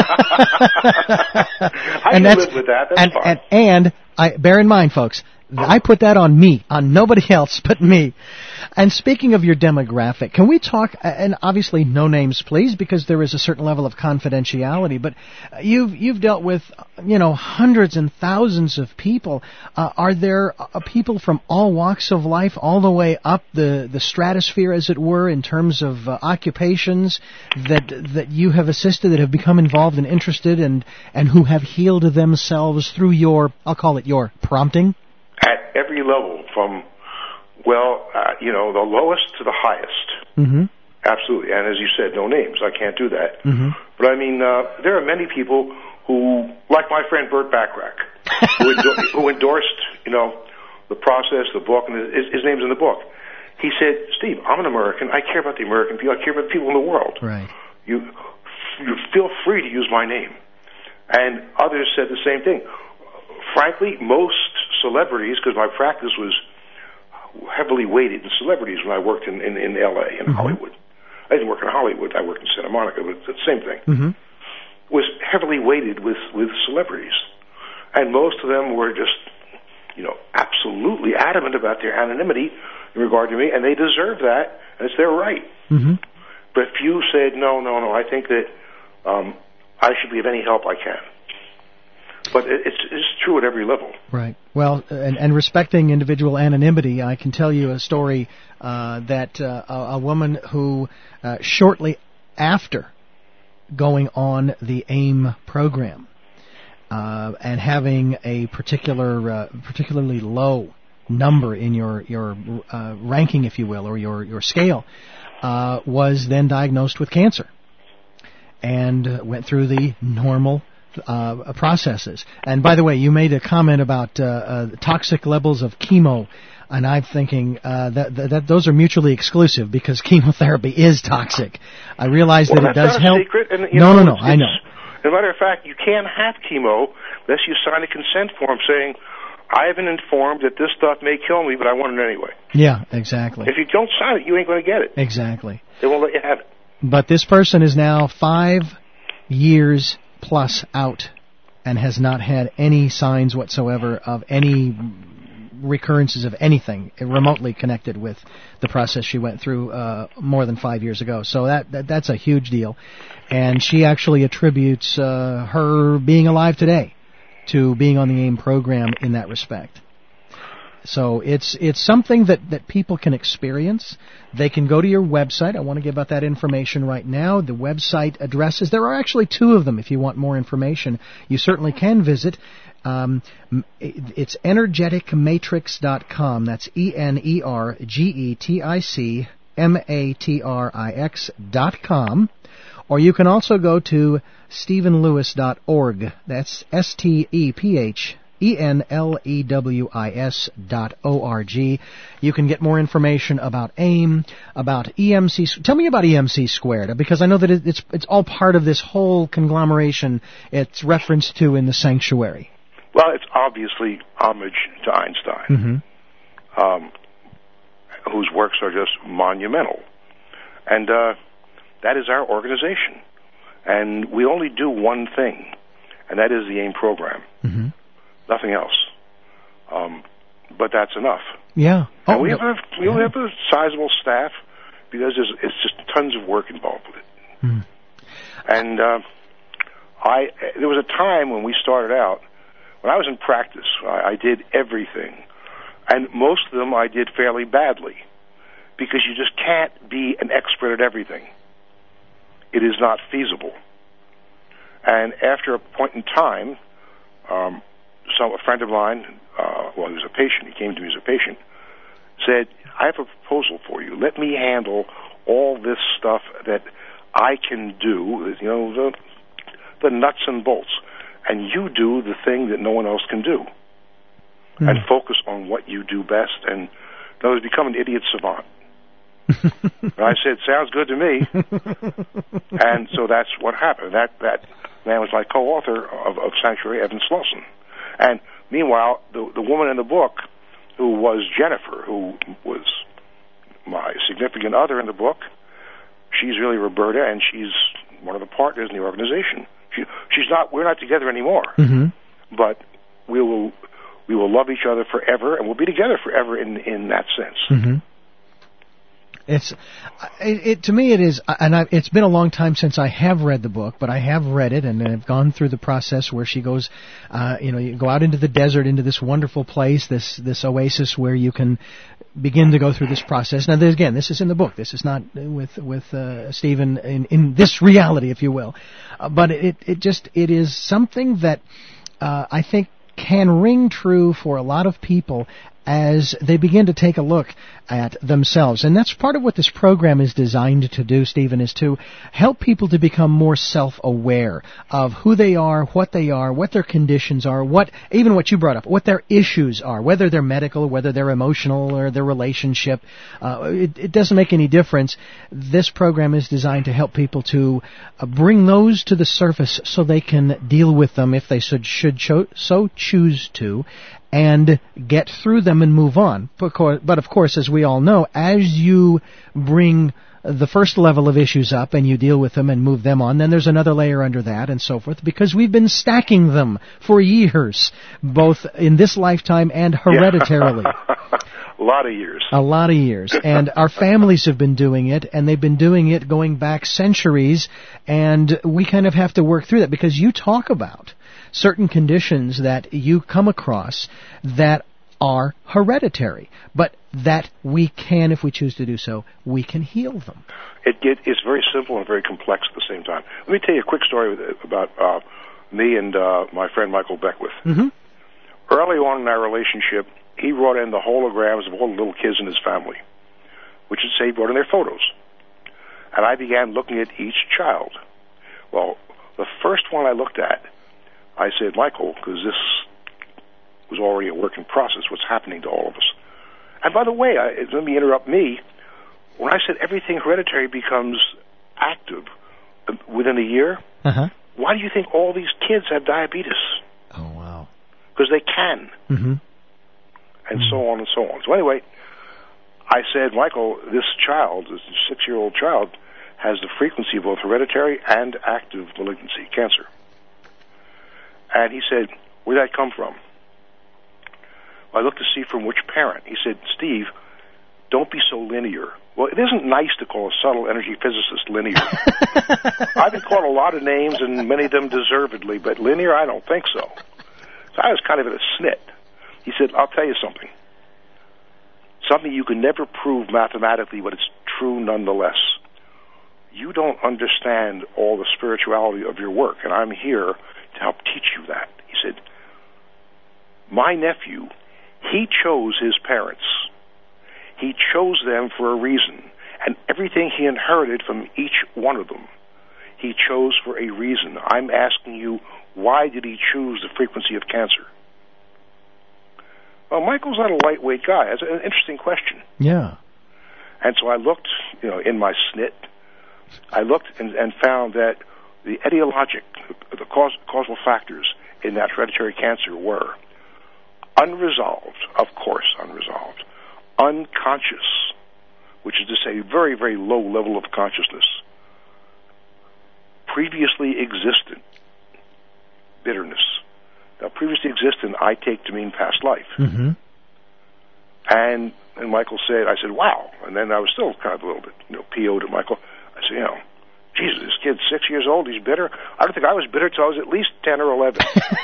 I can live with that. That's and, fine. And, and I bear in mind, folks, I put that on me, on nobody else but me. And speaking of your demographic, can we talk, and obviously no names please, because there is a certain level of confidentiality, but you've you've dealt with, you know, hundreds and thousands of people. Uh, are there uh, people from all walks of life, all the way up the, the stratosphere, as it were, in terms of uh, occupations that that you have assisted, that have become involved and interested, and, and who have healed themselves through your, I'll call it your prompting? At every level, from, well, uh, you know, the lowest to the highest. Mm-hmm. Absolutely. And as you said, no names. I can't do that. Mm-hmm. But I mean, uh, there are many people who, like my friend Burt Bacharach, who, endo- who endorsed, you know, the process, the book, and his, his name's in the book. He said, Steve, I'm an American. I care about the American people. I care about the people in the world. Right. You, you feel free to use my name. And others said the same thing. Frankly, most celebrities, because my practice was heavily weighted in celebrities when I worked in, in, in L A and mm-hmm. Hollywood. I didn't work in Hollywood. I worked in Santa Monica, but it's the same thing. Mm-hmm. Was heavily weighted with, with celebrities. And most of them were just, you know, absolutely adamant about their anonymity in regard to me, and they deserve that, and it's their right. Mm-hmm. But few said, no, no, no, I think that um, I should be of any help I can. But it's, it's true at every level. Right. Well, and, and respecting individual anonymity, I can tell you a story uh, that uh, a, a woman who, uh, shortly after going on the AIM program uh, and having a particular, uh, particularly low number in your your uh, ranking, if you will, or your your scale, uh, was then diagnosed with cancer, and uh, went through the normal Uh, processes. And by the way, you made a comment about uh, uh, toxic levels of chemo, and I'm thinking uh, that, that, that those are mutually exclusive, because chemotherapy is toxic. I realize well, that it does not help. A secret. And, you no, know, no, no, it's, I know. As a matter of fact, you can't have chemo unless you sign a consent form saying, I have been informed that this stuff may kill me, but I want it anyway. Yeah, exactly. If you don't sign it, you ain't going to get it. Exactly. They won't let you have it. But this person is now five years plus out and has not had any signs whatsoever of any recurrences of anything remotely connected with the process she went through uh, more than five years ago. So that, that that's a huge deal. And she actually attributes uh, her being alive today to being on the AIM program in that respect. So it's it's something that, that people can experience. They can go to your website. I want to give out that information right now. The website addresses, there are actually two of them if you want more information. You certainly can visit. Um, it's energetic matrix dot com. That's E N E R G E T I C M A T R I X dot com. Or you can also go to stephen lewis dot org. That's S T E P H E N L E W I S dot O R G. You can get more information about AIM, about E M C. Tell me about E M C squared, because I know that it's it's all part of this whole conglomeration it's referenced to in the sanctuary. Well, it's obviously homage to Einstein, mm-hmm. um, whose works are just monumental. And uh, that is our organization. And we only do one thing, and that is the AIM program. Mm-hmm. Nothing else. Um, but that's enough. Yeah. Oh, and we no. have a, we yeah. have a sizable staff because there's, it's just tons of work involved with it. Mm. And uh, I there was a time when we started out, when I was in practice, I, I did everything. And most of them I did fairly badly because you just can't be an expert at everything. It is not feasible. And after a point in time, um, So a friend of mine, uh, well, he was a patient, he came to me as a patient, said, I have a proposal for you. Let me handle all this stuff that I can do, you know, the, the nuts and bolts, and you do the thing that no one else can do, mm. and focus on what you do best, and in other words, become an idiot savant. And I said, sounds good to me. And so that's what happened. That, that man was my co-author of, of Sanctuary, Evan Slauson. And meanwhile, the the woman in the book, who was Jennifer, who was my significant other in the book, she's really Roberta, and she's one of the partners in the organization. She, she's not. We're not together anymore, mm-hmm. but we will we will love each other forever, and we'll be together forever in in that sense. Mm-hmm. It's it, it to me it is, and I, it's been a long time since I have read the book, but I have read it, and I've gone through the process where she goes, uh, you know, you go out into the desert, into this wonderful place, this this oasis where you can begin to go through this process. Now, again, this is in the book. This is not with with uh, Stephen in in this reality, if you will, uh, but it it just it is something that uh, I think can ring true for a lot of people as they begin to take a look at themselves. And that's part of what this program is designed to do, Stephen, is to help people to become more self-aware of who they are, what they are, what their conditions are, what even what you brought up, what their issues are, whether they're medical, whether they're emotional, or their relationship. Uh, it, it doesn't make any difference. This program is designed to help people to uh, bring those to the surface so they can deal with them if they should, should cho- so choose to, and get through them and move on. But of course, as we all know, as you bring the first level of issues up and you deal with them and move them on, then there's another layer under that and so forth, because we've been stacking them for years, both in this lifetime and hereditarily. A lot of years. A lot of years. And our families have been doing it, and they've been doing it going back centuries, and we kind of have to work through that, because you talk about certain conditions that you come across that are hereditary, but that we can, if we choose to do so, we can heal them. It, it, it's very simple and very complex at the same time. Let me tell you a quick story about uh, me and uh, my friend Michael Beckwith. Mm-hmm. Early on in our relationship, he brought in the holograms of all the little kids in his family, which is, say, he brought in their photos. And I began looking at each child. Well, the first one I looked at, I said, Michael, because this was already a work in process, what's happening to all of us. And by the way, I, let me interrupt me. When I said everything hereditary becomes active within a year, uh-huh. why do you think all these kids have diabetes? Oh, wow. Because they can. Mm-hmm. And mm-hmm. so on and so on. So anyway, I said, Michael, this child, this six-year-old child, has the frequency of both hereditary and active malignancy, cancer. And he said, where'd that come from? Well, I looked to see from which parent. He said, Steve, don't be so linear. Well, it isn't nice to call a subtle energy physicist linear. I've been called a lot of names, and many of them deservedly, but linear, I don't think so. So I was kind of in a snit. He said, I'll tell you something. Something you can never prove mathematically, but it's true nonetheless. You don't understand all the spirituality of your work, and I'm here to help teach you that. He said, my nephew, he chose his parents. He chose them for a reason, and everything he inherited from each one of them, he chose for a reason. I'm asking you, why did he choose the frequency of cancer? Well, Michael's not a lightweight guy. That's an interesting question. Yeah. And so I looked, you know, in my snit, I looked and, and found that the etiologic, the cause, causal factors in that hereditary cancer were unresolved, of course unresolved, unconscious, which is to say very, very low level of consciousness, previously existent bitterness. Now, previously existent, I take to mean past life. Mm-hmm. And and Michael said, I said, wow. And then I was still kind of a little bit, you know, P O'd at Michael. I said, you know, Jesus, this kid's six years old, he's bitter. I don't think I was bitter till I was at least ten or eleven.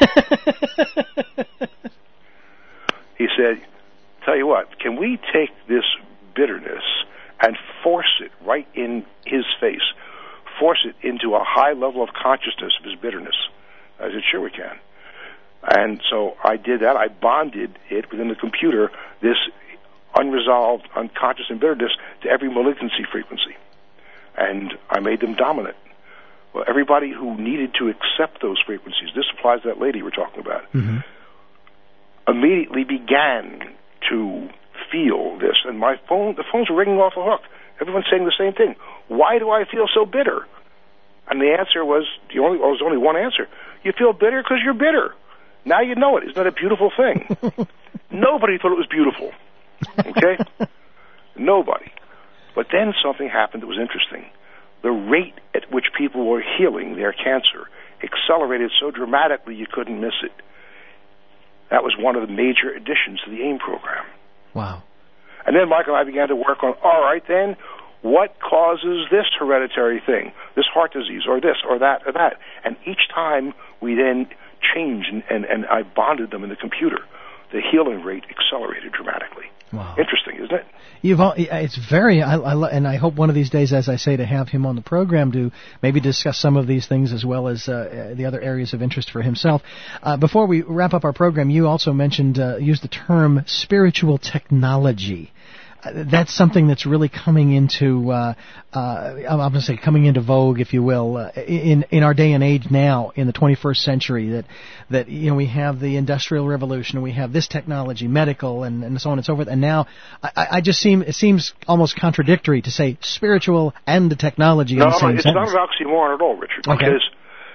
He said, tell you what, can we take this bitterness and force it right in his face, force it into a high level of consciousness of his bitterness? I said, sure we can. And so I did that. I bonded it within the computer, this unresolved, unconscious bitterness, to every malignancy frequency. And I made them dominant. Well, everybody who needed to accept those frequencies, this applies to that lady we're talking about, mm-hmm. immediately began to feel this. And my phone, the phones were ringing off the hook. Everyone's saying the same thing. Why do I feel so bitter? And the answer was, the only, well, there was only one answer. You feel bitter because you're bitter. Now you know it. Isn't that a beautiful thing? Nobody thought it was beautiful. Okay? Nobody. But then something happened that was interesting. The rate at which people were healing their cancer accelerated so dramatically you couldn't miss it. That was one of the major additions to the AIM program. Wow. And then Michael and I began to work on, all right then, what causes this hereditary thing, this heart disease, or this, or that, or that? And each time we then changed, and, and, and I bonded them in the computer, the healing rate accelerated dramatically. Wow. Interesting, isn't it? You've all, it's very, I, I, and I hope one of these days, as I say, to have him on the program to maybe discuss some of these things as well as uh, the other areas of interest for himself. Uh, before we wrap up our program, you also mentioned, uh, used the term spiritual technology. That's something that's really coming into, uh, uh, I'm going to say coming into vogue, if you will, uh, in in our day and age now, in the twenty-first century. That that you know we have the Industrial Revolution, and we have this technology, medical, and, and so on and so forth. And now, I, I just seem it seems almost contradictory to say spiritual and the technology no, in the same it's sentence. Not an oxymoron at all, Richard, Okay. because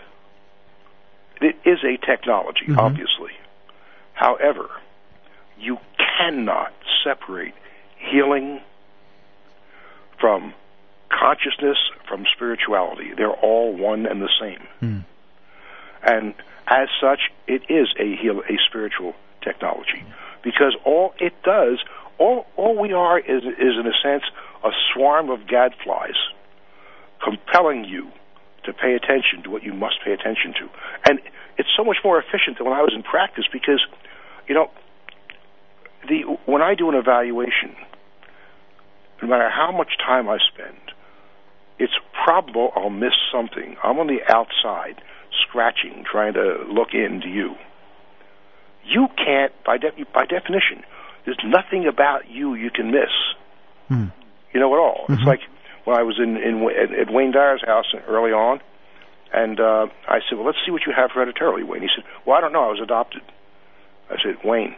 it is a technology, mm-hmm. obviously. However, you cannot separate healing from consciousness, from spirituality. They're all one and the same. Mm. And as such, it is a heal, a spiritual technology. Because all it does, all, all we are is, is, in a sense, a swarm of gadflies compelling you to pay attention to what you must pay attention to. And it's so much more efficient than when I was in practice because, you know, the when I do an evaluation, no matter how much time I spend, it's probable I'll miss something. I'm on the outside, scratching, trying to look into you. You can't, by de- by definition, there's nothing about you you can miss. Hmm. You know, at all. Mm-hmm. It's like when I was in, in at Wayne Dyer's house early on, and uh, I said, well, let's see what you have hereditarily, Wayne. He said, well, I don't know. I was adopted. I said, Wayne,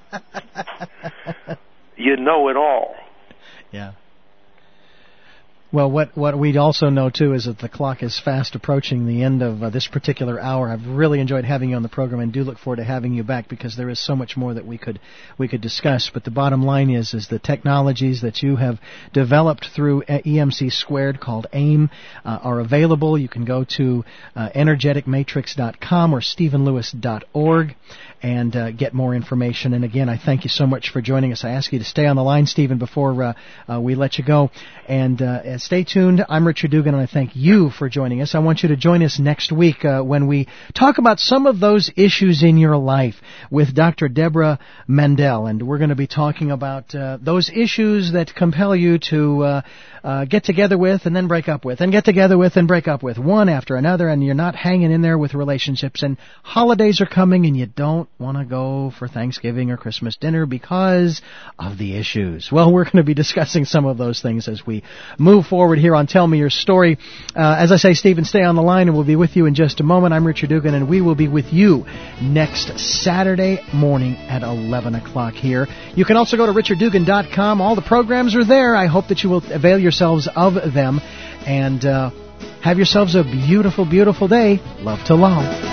you know it all. Yeah. Well, what what we also know, too, is that the clock is fast approaching the end of uh, this particular hour. I've really enjoyed having you on the program and do look forward to having you back because there is so much more that we could we could discuss. But the bottom line is is the technologies that you have developed through E M C Squared called AIM uh, are available. You can go to uh, energetic matrix dot com or stephen lewis dot org and uh, get more information. And again, I thank you so much for joining us. I ask you to stay on the line, Stephen, before uh, uh, we let you go. And uh, stay tuned. I'm Richard Dugan, and I thank you for joining us. I want you to join us next week uh, when we talk about some of those issues in your life with Doctor Deborah Mendel. And we're going to be talking about uh, those issues that compel you to uh, uh, get together with and then break up with, and get together with and break up with, one after another, and you're not hanging in there with relationships. And holidays are coming, and you don't want to go for Thanksgiving or Christmas dinner because of the issues. Well, we're going to be discussing some of those things as we move forward here on Tell Me Your Story. Uh, as I say, Stephen, stay on the line, and we'll be with you in just a moment. I'm Richard Dugan, and we will be with you next Saturday morning at eleven o'clock here. You can also go to richard dugan dot com. All the programs are there. I hope that you will avail yourselves of them, and uh, have yourselves a beautiful, beautiful day. Love to love.